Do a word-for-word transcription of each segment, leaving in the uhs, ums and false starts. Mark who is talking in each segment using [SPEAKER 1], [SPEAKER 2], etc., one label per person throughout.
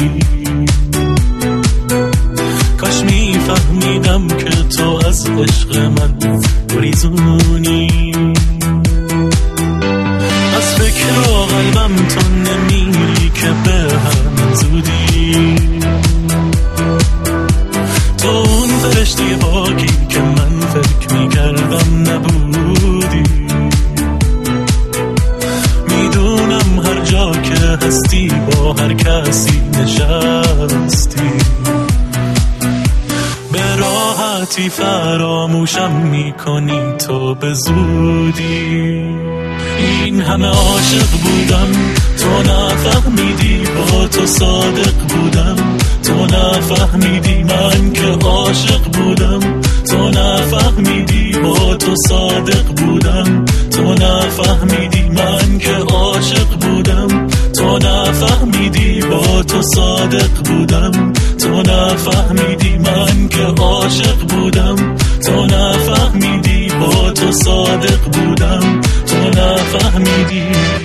[SPEAKER 1] چی؟ کاش میفهمیدم که تو از عشق من گریزونی. از فکر و قلبم تو نمیری که به همین زودی. تو اون فرشته پاکی که من فکر میکردم نبودی. میدونم هر جا که هستی با هر کسی نشستی. به راحتی فراموشم میکنی تو به زودی. این همه عاشق بودم تو نفهمیدی، با تو صادق بودم تو نفهمیدی، من که عاشق بودم تو نفهمیدی، با تو صادق بودم تو نفهمیدی، من که عاشق بودم تو نفهمیدی، با تو صادق بودم تو نفهمیدی، من که عاشق بودم تو نفهمیدی، با تو صادق بودم تو نفهمیدی.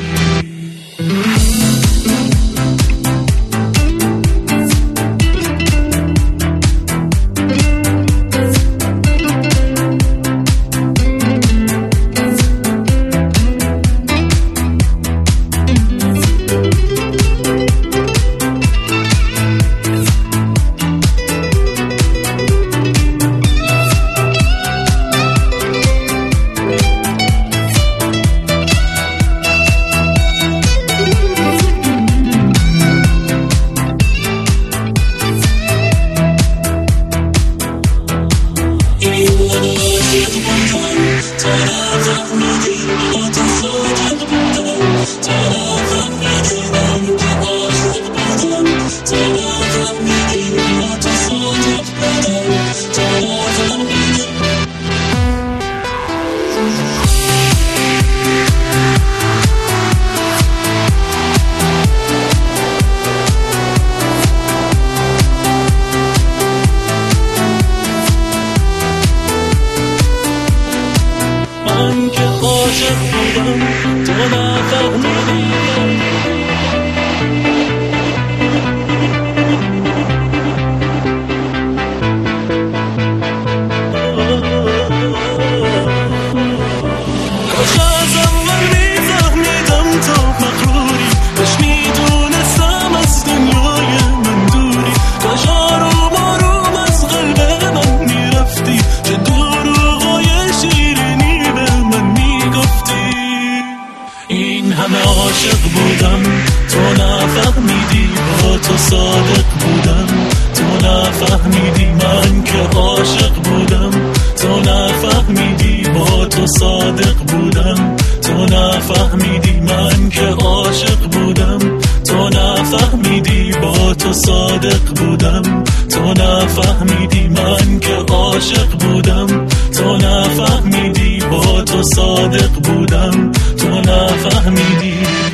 [SPEAKER 1] من که عاشق بودم تو نفهمیدی. کاش از اول میفهمیدم تو مغروری، کاش میدونستم از دنیای من دوری، کاش آروم آروم از قلب من میرفتی، چه دروغای شیرینی به من میگفتی. این همه عاشق بودم تو نفهمیدی، با تو صادق بودم تو نفهمیدی، من که عاشق بودم تو نفهمیدی، با تو صادق بودم تو نفهمیدی، من که عاشق بودم تو نفهمیدی، با تو صادق بودم تو نفهمیدی، من که عاشق بودم تو نفهمیدی، با تو صادق بودم تو نفهمیدی.